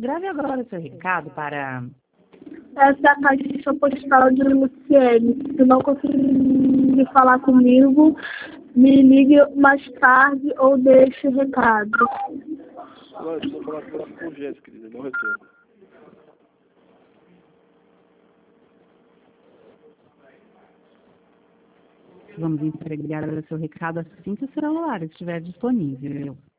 Grave agora seu recado para... Essa é a caixa postal de Luciene. Se não conseguir falar comigo, me ligue mais tarde ou deixe recado. Agora, eu preciso falar com você com urgência, querida. Não retorno. Vamos entregar o seu recado assim que o celular estiver disponível.